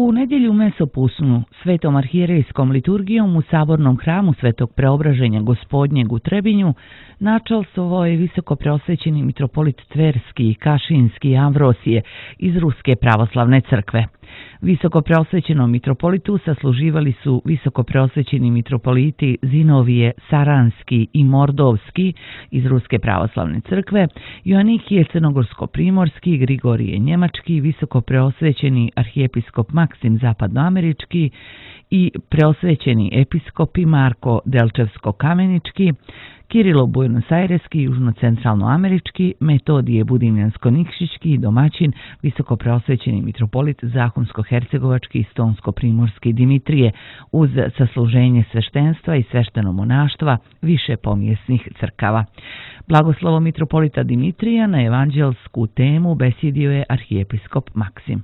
U nedjelju mesopusnu svetom arhijerejskom liturgijom u sabornom hramu Svetog Preobraženja Gospodnjeg u Trebinju načalstvovao je visoko preosvećeni mitropolit Tverski i Kašinski Avrosije iz Ruske pravoslavne crkve. Visoko preosvećenom mitropolitu sasluživali su visoko preosvećeni mitropoliti Zinovije, Saranski i Mordovski iz Ruske pravoslavne crkve, Joannikije Crnogorsko-primorski, Grigorije Njemački, visoko preosvećeni arhijepiskop Maksim Zapadnoamerički i preosvećeni episkopi Marko Delčevsko-Kamenički, Kirilo Buenos-Aireski, južno-centralnoamerički, Metodije Budimljansko-Nikšićki i domaćin visoko preosvećeni mitropolit Zahumsko-hercegovački i Stonsko-primorski Dimitrije uz sasluženje sveštenstva i sveštenomonaštva više pomjesnih crkava. Blagoslovom mitropolita Dimitrija na evanđelsku temu besjedio je arhijepiskop Maksim.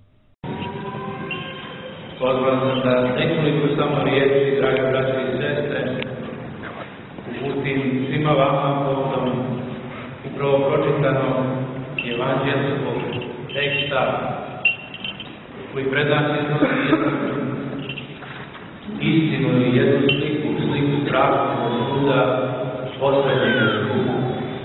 Pozvan sam da nekoliko samo riječi, dragi braći i sestre, uputim svima vama povodom upravo pročitanog evanđelskog teksta koji pred nas iznosi jednu istinu i jednu sliku strašnog suda poslednjega suda.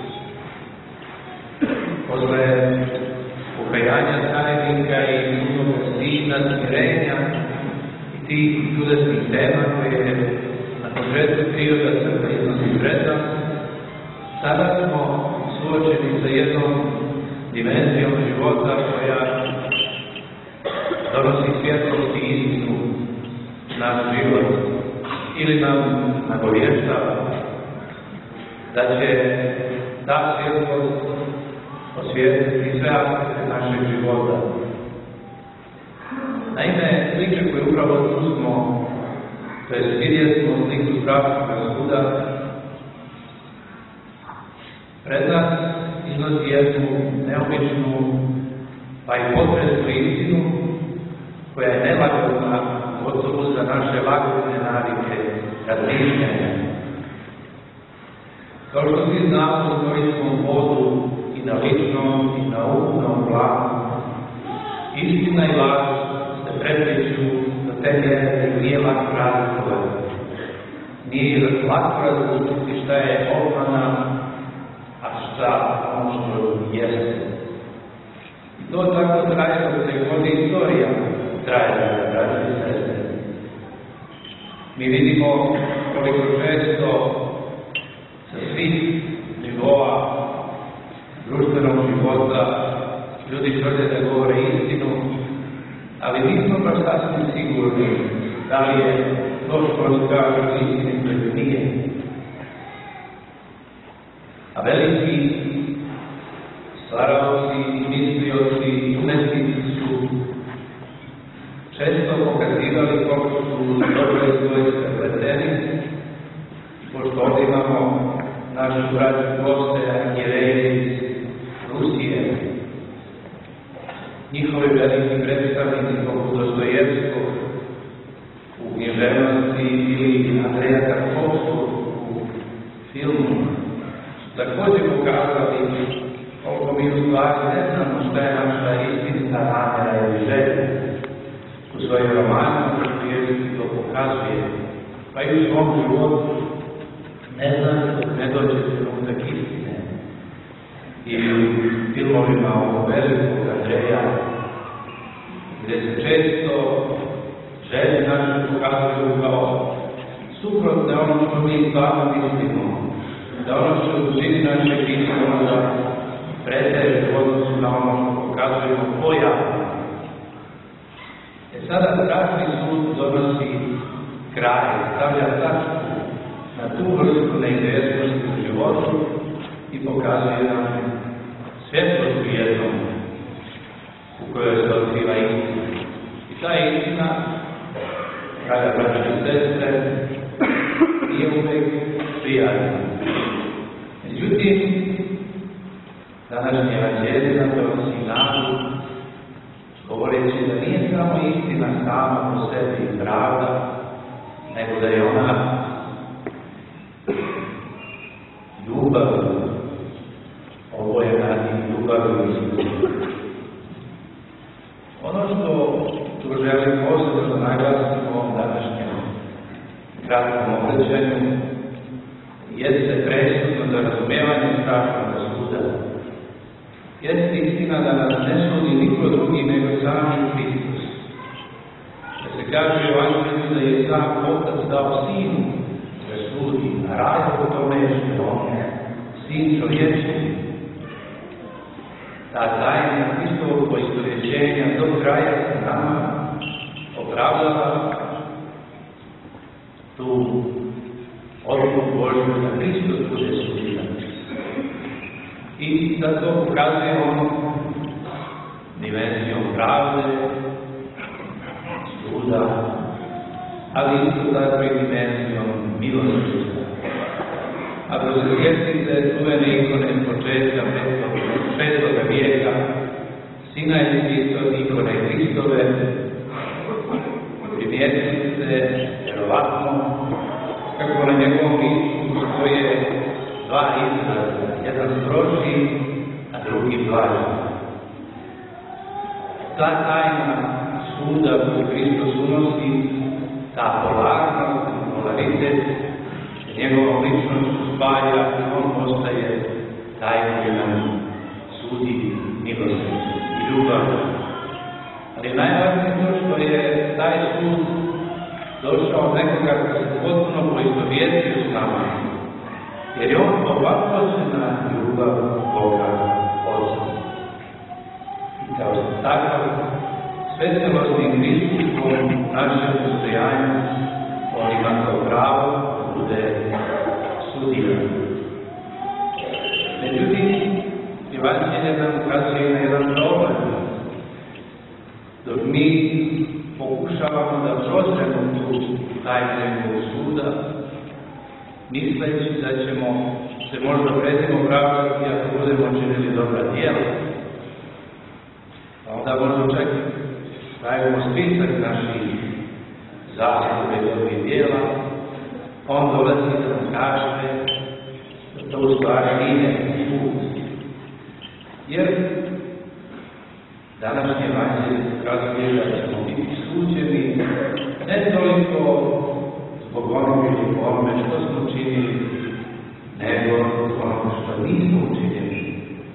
Posle pokajanja carinika i njegovog sina, smirenja i tih čudesnih tema koje je na početku perioda crkva iznosi pred nas, sada smo suočeni sa jednom dimenzijom života koja donosi svjetlost i istinu naš život ili nam nagovještava da će ta svjetlost osvijetliti sve aspekte našeg života. Naime, slike koje upravo tu smo, to je vidjeli smo sliku strašnog suda, pred nas iznosi jednu neobičnu pa i potresnu istinu koja je nelagodna gotovo za naše lagodne navike razmišljanja. Kao što svi znamo, u korisnom vodu i na ličnom i na ukupnom planu, istina i laž se prepliču do te mjere da nije lako razlikovati. Nije lako razlikovati šta je obmana, a šta ono što jeste. I to tako traje dok se god istorija traje, braći i sestre. Mi vidimo koliko često sa svih nivoa društvenog života ljudi tvrde da govore istinu, ali nismo baš sasvim sigurni da li je to što oni kažu istinito ili nije. A veliki stvaralci i mislioci i umetnici su često pokazivali koliko su dobro izgledali pleteni, pošto ovdje imamo našu braću goste, arhijereje iz Rusije, njihovi veliki predstavnici poput Dostojevskog u književnosti ili Andreja Tarkovskog u filmu također pokazali koliko mi u stvari ne znamo šta je naša istinita namjera ili želja. U svojim romanima Dostojevski to pokazuje, pa i u svom životu ne znam dok ne dođe trenutak istine. I u filmovima o velikog Andreja, gdje se često želje naše pokazuju kao suprotne ono što mi stvarno mislimo, da ono što u dužini naše mislimo da preteže u odnosu na ono što pokazujemo pojavno. Sada strašni sud donosi kraj, stavlja tačku na tu vrstu neizvjesnosti u životu i pokazuje nam svjetlost u jednom u kojoj se otkriva istina. I ta istina, kada braći i sestre, nije uvijek prijatna. Međutim, današnje evanđelje nam donosi nadu, govoreći da nije samo istina sama po sebi i pravda, nego da je ona ljubav, obojena i ljubav i istinu. Ono što tu želimo posebno da naglasimo u ovom današnjem kratkom obraćanju, jeste presudno za razumijevanje strašnog suda. Jeste istina da nas ne sudi niko drugi nego sami Hristos. Da se kaže u Evanđelju da je sam Otac dao Sinu da sudi, a razlog tome što on je Sin čovječni. Ta tajna Hristovog poistovjećenja do kraja sa nama opravdava tu odluku Božju da Hristos bude sudiran. I da to pokazujemo dimenzijom pravde, suda, ali isto tako i dimenzijom milosti. Ako se sjetite čuvene ikone početka 5. vijeka, Sinajske ikone Hristove, primijetili ste vjerovatno kako na njegovom licu stoje dva izraza, jedan stroži, a drugi blažan. Ta tajna suda koju Hristos unosi, ta polarnost, polaritet, njegovom ličnošću spaja i on postaje taj koji nam sudi milosti i ljubav. Ali najvažnije to što je taj sud došao od nekoga koji se potpuno poistovjetio s nama, jer je on ovakvoćen na ljubav Boga Otca. I kao takav svecelosnim pristupom našem postojanju on ima to pravo da bude sudiran. Međutim, Evanđelje nam ukazuje na jedan problem. Dok mi pokušavamo da prozremo tu tajnu suda, misleći da ćemo se možda predimo pravdati ako budemo činili dobra djela. Onda možda čak stavimo spisak naših zasluga i dobrih djela, on dolazi da nam kaže da to u stvari nije sud. Jer današnje Evanđelje ukazuje da ćemo biti suđeni ne toliko zbog onoga ili po onome što smo činili, nego ono što nismo učinili.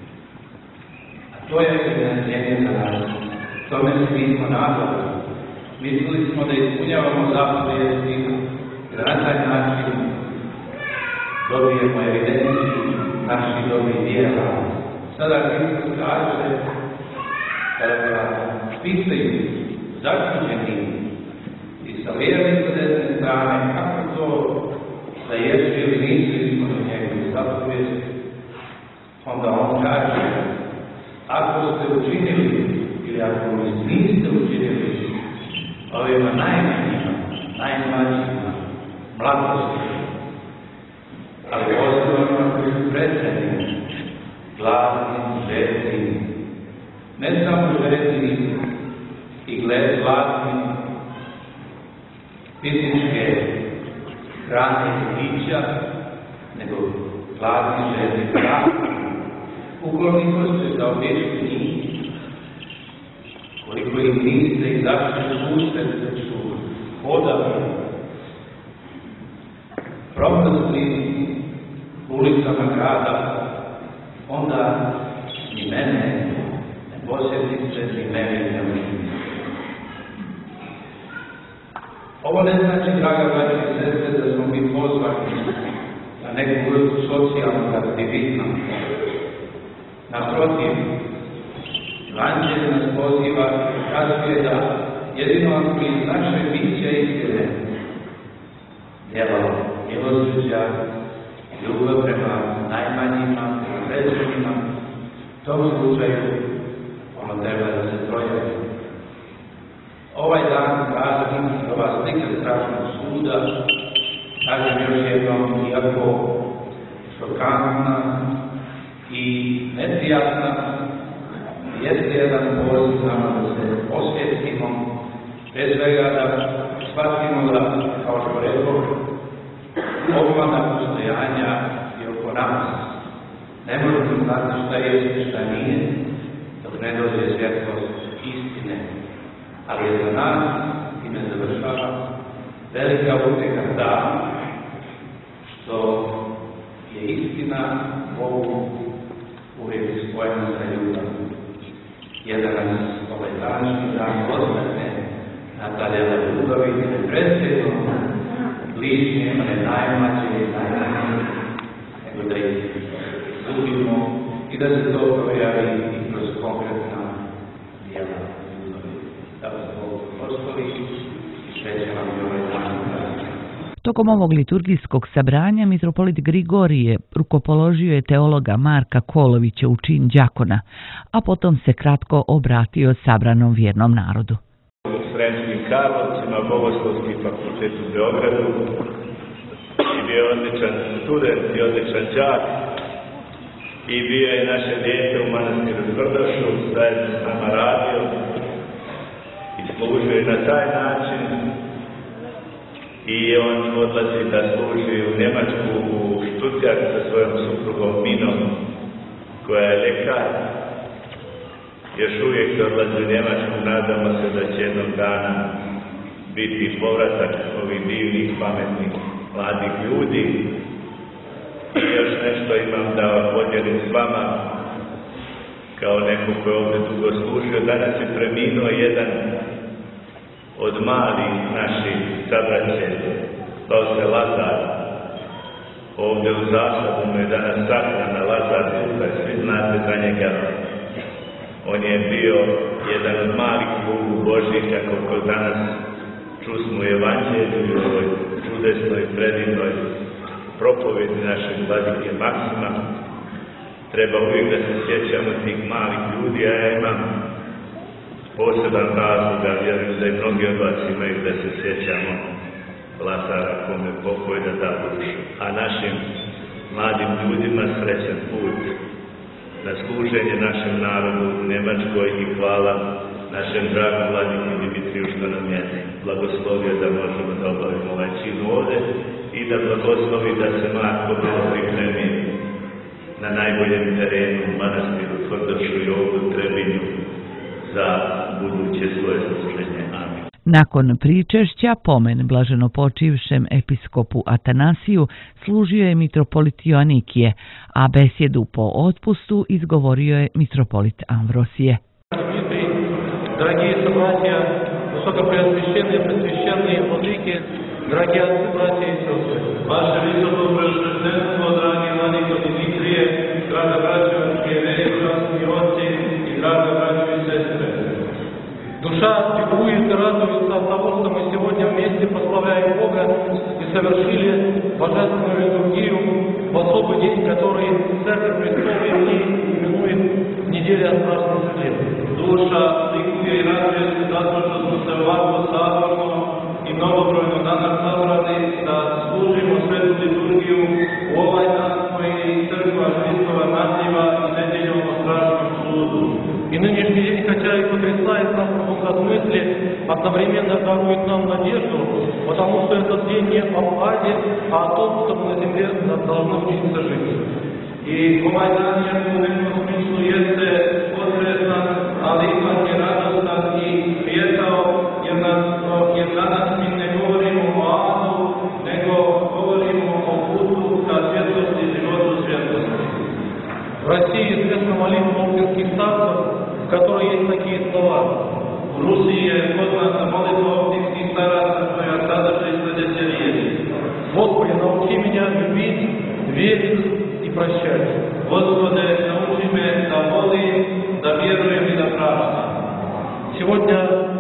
A to je iznenađenje za nas. Tome se nismo nadali. Mislili smo da ispunjavamo zapovijesti i da na taj način dobijemo evidenciju naših dobrih djela. Sada Hristos kaže kada ga pitaju začuđeni i sa lijeve i sa desne strane kako to da jesu ili nisu ispunili njegovu zapovijest, onda on kaže ako ste učinili ili ako niste učinili ovima najmlađima, mladosti, ali posebno onima koji su predsjedni, gladni, žedni, ne samo žedni i gladni fizičke hrane i pića, nego gladni, žedni, gladni. Ukoliko ste zaobješli njih, koliko im niste izašli susret da su hodali, propustili ulicama grada, onda ni mene ne posjetite, ni mene ne možete. Ovo ne znači, draga braća i sestre, da smo mi pozvani na neku vrstu socijalnog aktivizma. Naprotiv, Evanđelje nas poziva i kazuje da jedino ako iz naše biće istine djelo milosrđa, ljubav prema najmanjima, prema predsjednima, u tom slučaju ono treba da se projavi. Ovaj dan praznik, ova slika strašnog suda, kažem još jednom, iako šokantna i neprijatna, jeste jedan poziv nama da se osvijestimo, bez svega da shvatimo da, kao što rekao, obmana postojanja je oko nas. Ne možemo znati šta je, šta nije, dok ne dođe svjetlost istine. Ali je za nas baviti nepredsjedno, ličnije, a ne najmlađe, nego da ih budimo i da se to projavi i kroz konkretna djela. Da vas Bog prostori i sreće vam i ovaj dan. Tokom ovog liturgijskog sabranja mitropolit Grigorije rukopoložio je teologa Marka Kolovića u čin đakona, a potom se kratko obratio sabranom vjernom narodu. U Sremskim Karlovcima, Bogoslovski fakultet u Beogradu, i bio odličan student i odličan đak, i bio je naše dijete u manastiru Tvrdošu, zajedno s nama radio i služio je na taj način. I on odlazi da služi u Njemačku, u Stuttgart sa svojom suprugom Minom, koja je lekar. Još uvijek odlazi u Njemačku, nadamo se da će jednog dana biti povratak ovih divnih, pametnih, mladih ljudi. I još nešto imam da podijelim s vama, kao neko ko je ovdje dugo služio. Danas je preminuo jedan od malih naših sabraće, zvao se Lazar. Ovdje u Zasadu mu je danas sahrana Lazar Duka, svi znate za njega. On je bio jedan od malih slugu Božih, kako danas čusmo u Evanđelju, u ovoj čudesnoj, predivnoj propovedi našeg vladike Maksima. Treba uvijek da se sjećamo tih malih ljudi, a ja imam poseban razlog, da vjerujem da i mnogi od vas imaju da se sjećamo Lazara kome pokoj da da dušu. A našim mladim ljudima srećan put na služenje našem narodu u Njemačkoj i hvala našem dragom vladiku Dimitriju što nam je blagoslovio da možemo da obavimo ovaj čin ovdje i da blagoslovi da se Marko malo pripremi na najboljem terenu u manastiru Tvrdošu i ovdje u Trebinju za buduće svoje služenje. Amin. Nakon pričešća pomen blaženopočivšem episkopu Atanasiju služio je mitropolit Joanikije, a besjedu po otpustu izgovorio je mitropolit Amvrosije. Дорогие собратья, высокопреосвященные, пресвященные владыки, дорогие отцы, братья и сестры. Ваше Высокопреосвященство, дорогие владыка Дмитрие, дорогие братья архиереи, красные отцы и дорогие братья и сестры. Душа ликует и радуется от того, что мы сегодня вместе прославляем Бога и совершили божественную литургию в особый день, который Церковь Христова именует неделя Страшной Земли. Душа ликует и радуется zato što smo se ovako saborno i mnogobrojno danas sabrali da služimo svetu liturgiju u ovaj dan koji Crkva Hristova naziva i nedeljom o strašnom sudu. И нынешний день, хотя и потрясает нас в каком-то смысле, одновременно дарует нам надежду, потому что этот день не об аде, а о том, что мы на земле должны учиться жить. И ovaj dan je u nekom smislu jeste potresan, ali ipak je radostan i prijetao, jer danas mi ne govorimo o adu, nego govorimo o putu ka svjetlosti i životu svjetlosti. В России известна молитва оптинских старцев, в которой есть такие слова. В Руси познана молитва оптинских старцев, koja sadrži sljedeće riječi. Господи, научи меня любить, верить и прощать. Господи, научи меня да волим, да веруем и да празднуем. Сегодня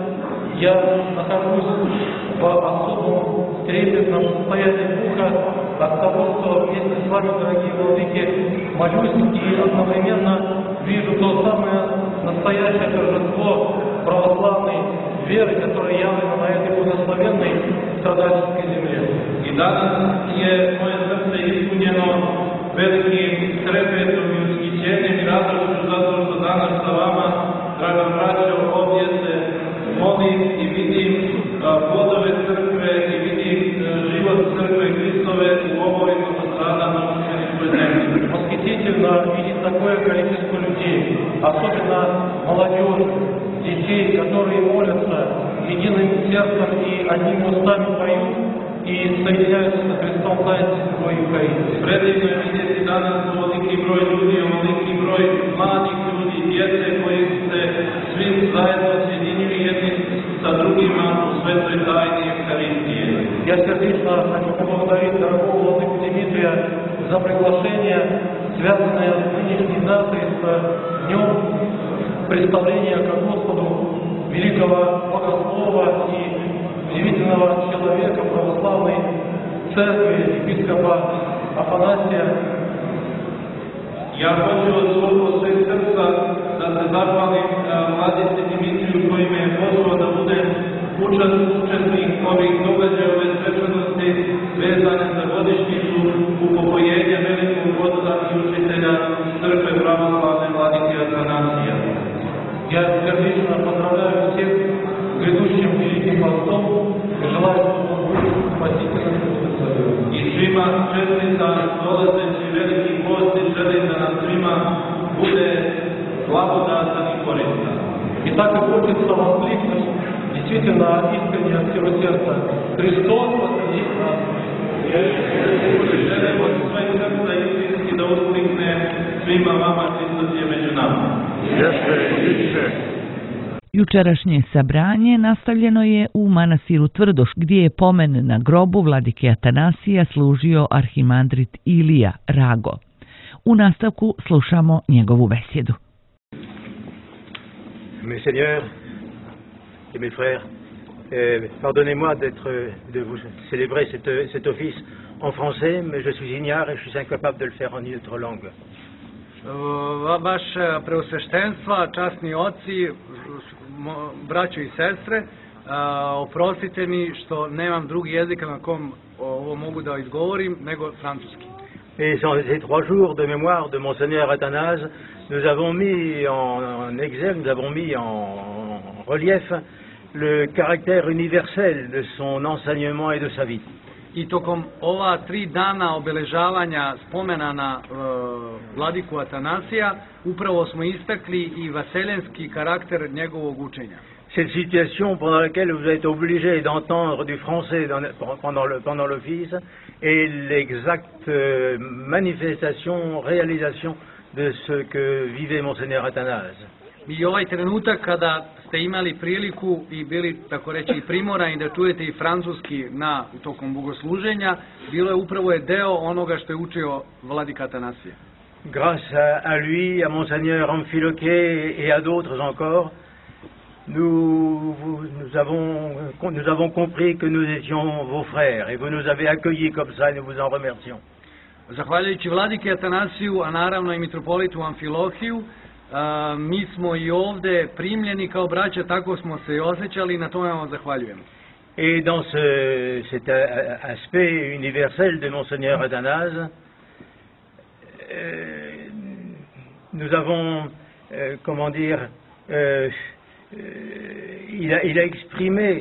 я нахожусь в особом трепетном состоянии духа от того, что вместе с вами, дорогие владыки, молюсь и одновременно вижу то самое настоящее торжество православной веры, которое явлено на этой благословенной страдальческой земле. И danas je moje srce ispunjeno velikim trepetom i ushićenjem i radošću zato što danas sa vama, draga braćo, ovdje se molim i vidim plodove crkve i vidim život crkve Hristove u ovoj mnogostradnoj učeničkoj zemlji. Восхитительно видеть такое количество людей, особенно молодежь, детей, которые молятся единым сердцем и одними устами поют и соединяются со Христом таинством Евхаристии. Predivno je vidjeti danas ovoliki broj ljudi, ovoliki broj mladih ljudi, djece koji se svi zajedno sjedinili jednim sa drugima u svetoj tajni Evharistije. Я сердечно хочу поблагодарить дорогого владыку Дмитрия за приглашение, связанное с нынешней датой, с днем представления ко Господу великого богослова и удивительного человека православной церкви, епископа Афанасия. Ja hoću od svog sveg srca da se zahvalim vladici Dimitriju koji me je pozvao da budem učesnik ovih događaja, ove svečanosti vezane za godišnjicu upokojenja velikog voda i učitelja Crkve pravoslavne vladike Atanasija. Я сердечно поздравляю всех с грядущим Великим Постом и желаю, чтобы он был спасительным путем. I svima čestitam dolazeći veliki post i želim da nam svima bude blagodatan i koristan. И так и хочется воскликнуть действительно искренне от всего сердца: Христос воскресит нас! Želim od svojeg srca istinski da usklikne svima vama, Hristos je među nama. Jučerašnje sabranje nastavljeno je u manastiru Tvrdoš, gdje je pomen na grobu vladike Atanasija služio arhimandrit Ilija Rago. U nastavku slušamo njegovu besjedu. Mes seigneurs et mes frères, pardonnez-moi de vous célébrer cet office en français, mais je suis ignare et je suis incapable de le faire en une autre langue. Vaše preosveštenstva, časni oci, braćo i sestre, oprostite mi što nemam drugi jezik na kom ovo mogu da izgovorim nego francuski. Et dans ces 3 jours de mémoire de Monseigneur Athanase, nous avons mis en exergue, nous avons mis en relief le caractère universel de son enseignement et de sa vie. I tokom ova 3 dana obeležavanja spomena na vladiku Atanasija, upravo smo istakli i vaseljenski karakter njegovog učenja. Cette situation pendant laquelle vous êtes obligé d'entendre du français pendant l'office est l'exacte manifestation, réalisation de ce que vivait Monseigneur Athanase. I ovaj trenutak kada ste imali priliku i bili, tako reći, i primorani da čujete i francuski tokom bogosluženja, bilo je upravo deo onoga što je učio vladika Atanasije. Grâce à lui, à Monseigneur Amphiloché et à d'autres encore, nous avons compris que nous étions vos frères et vous nous avez accueillis comme ça et nous vous en remercions. Zahvaljujući vladike Atanasiju, a naravno i mitropolitu Amfilohiju, mi smo i ovde primljeni kao braća, tako smo se i osjećali i na tome vam zahvaljujem. Et dans cet aspect universel de Monseigneur Athanase, nous avons, comment dire, il a exprimé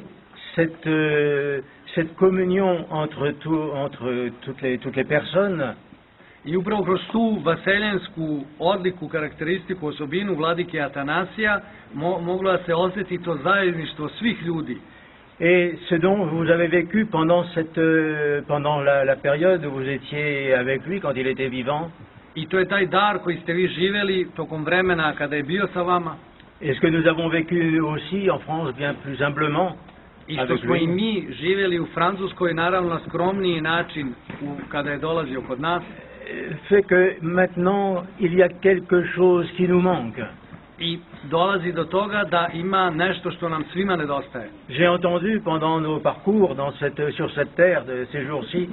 cette communion entre toutes les personnes. I upravo kroz tu vaseljensku odliku, karakteristiku, osobinu vladike Atanasija moglo da se osjeti to zajedništvo svih ljudi. Et ce dont vous avez vécu pendant la période où vous étiez avec lui quand il était vivant. I to je taj dar koji ste vi živjeli tokom vremena kada je bio sa vama. Et ce que nous avons vécu aussi en France bien plus humblement. I što smo i mi živjeli u Francuskoj, naravno na skromniji način kada je dolazio kod nas. Fait que maintenant il y a quelque chose qui nous manque. I dolazi do toga da ima nešto što nam svima nedostaje. J'ai entendu pendant nos parcours sur cette terre de ces jours-ci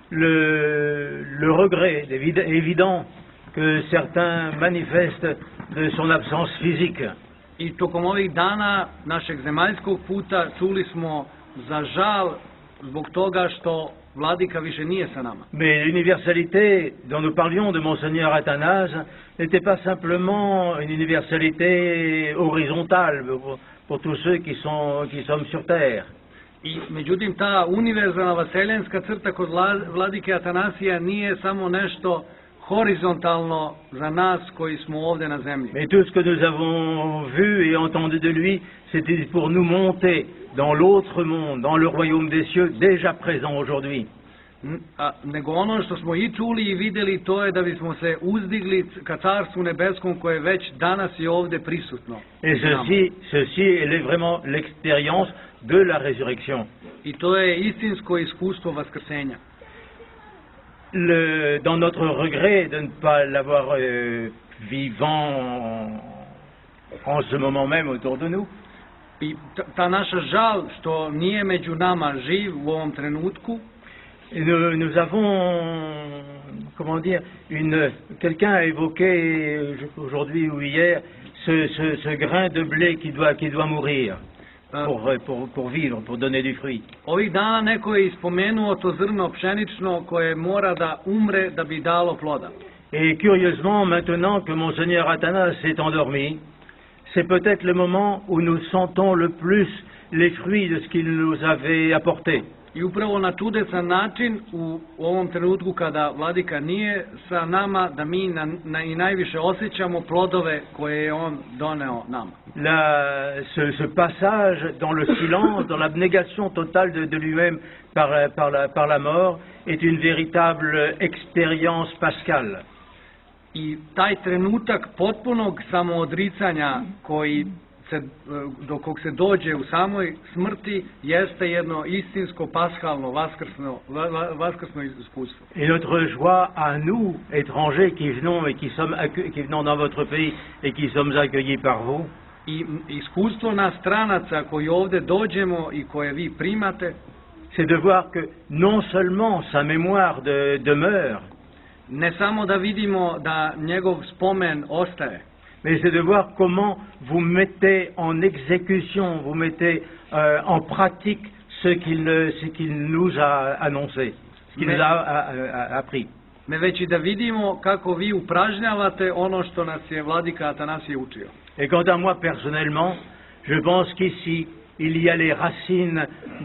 le regret évident que certains manifestent de son absence physique. I tokom ovih dana našeg zemaljskog puta čuli smo za žal zbog toga što vladika više nije sa nama. Mais l'universalité dont nous parlions de Monseigneur Athanase n'était pas simplement une universalité horizontale pour tous ceux qui sommes sur terre. I međutim ta univerzalna vaseljenska crta kod vladike Atanasija nije samo nešto horizontalno za nas koji smo ovdje na zemlji. Mais tout ce que nous avons vu et entendu de lui, c'était pour nous monter dans l'autre monde, dans le royaume des cieux, déjà présent aujourd'hui. nego ono što smo i čuli i vidjeli, to je da bismo se uzdigli ka Carstvu nebeskom koje je već danas i ovdje prisutno. Et ceci est vraiment l'expérience de la résurrection. I to je istinsko iskustvo vaskrsenja. Dans notre regret de ne pas l'avoir vivant en ce moment même autour de nous, I ta naša žal što nije među nama živ u ovom trenutku, nous avons, comment dire, quelqu'un a évoqué aujourd'hui ou hier ce grain de blé qui doit mourir pour vivre, pour donner du fruit. Ovih dana neko je ispomenuo to zrno pšenično koje mora da umre da bi dalo ploda. Et curieusement, maintenant que Monseigneur Athanas s'est endormi, c'est peut-être le moment où nous sentons le plus les fruits de ce qu'il nous avait apporté. I upravo na čudesan način u ovom trenutku kada vladika nije sa nama, da mi i najviše osjećamo plodove koje je on doneo nama. Ce passage dans le silence, dans l'abnégation totale de lui-même par la mort, est une véritable expérience pascale. I taj trenutak potpunog samoodricanja do kog se dođe u samoj smrti jeste jedno istinsko paskalno vaskrsno iskustvo. Et notre joie à nous, étrangers qui venons dans votre pays et qui sommes accueillis par vous, I iskustvo nas stranaca koji ovdje dođemo i koje vi primate, c'est de voir que non seulement sa mémoire demeure, ne samo da vidimo da njegov spomen ostaje, mais c'est de voir comment vous mettez en exécution, vous mettez en pratique ce qu'il nous a annoncé, ce qu'il nous a appris. Ne već i da vidimo kako vi upražnjavate ono što nas je vladika Atanasije učio. Et quant à moi personnellement, je pense qu'ici il y a les racines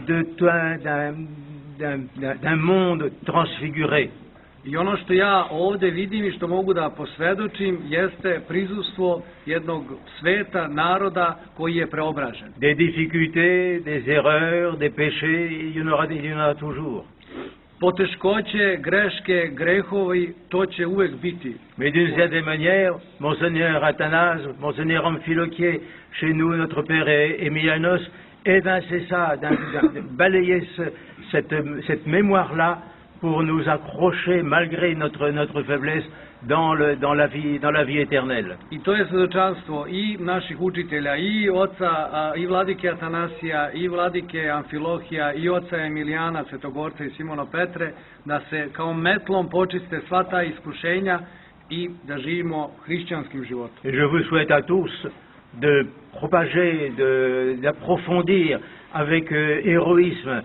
d'un monde transfiguré. I ono što ja ovdje vidim i što mogu da posvjedočim jeste prisustvo jednog sveta, naroda koji je preobražen. Des difficultés, des erreurs, des péchés, il y en aura toujours. Poteškoće, greške, grehovi, to će uvek biti. Mais d'une certaine manière, Monseigneur Athanas, Monseigneur Amphilochier, chez nous, notre père Emilianos, eh bien c'est ça, de balayer cette mémoire-là pour nous accrocher malgré notre faiblesse dans la vie éternelle. I to je svedočanstvo i naših učitelja, i oca, i vladike Atanasija, i vladike Amfilohija, i oca Emilijana, Svetogorca i Simona Petre, da se kao metlom počiste sva ta iskušenja i da živimo hrišćanskim životom. Et je vous souhaite à tous de propager, d'approfondir avec héroïsme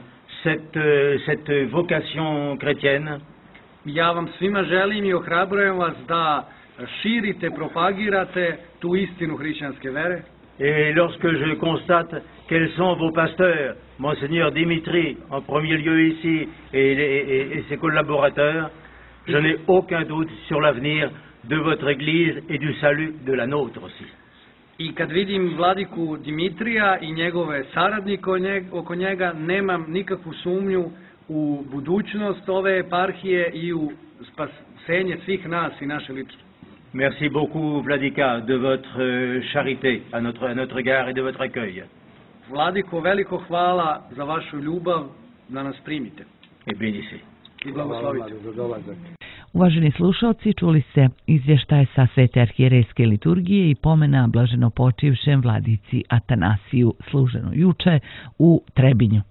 cette vocation chrétienne. Ja vam svima želim i ohrabrujem vas da širite, propagirate tu istinu hrišćanske vere. Et lorsque je constate quels sont vos pasteurs, Monseigneur Dimitri en premier lieu ici et ses collaborateurs, je n'ai aucun doute sur l'avenir de votre Église et du salut de la nôtre aussi. I kad vidim vladiku Dimitrija i njegove saradnike oko njega, nemam nikakvu sumnju u budućnost ove eparhije i u spasenje svih nas i naše lično. Merci beaucoup, Vladika, de votre charité à notre égard et de votre accueil. Vladiko, veliko hvala za vašu ljubav, da nas primite. Et bénissez. I blagoslovite. Uvaženi slušalci, čuli ste izvještaje sa Svete arhijerejske liturgije i pomena blaženopočivšem vladici Atanasiju služeno juče u Trebinju.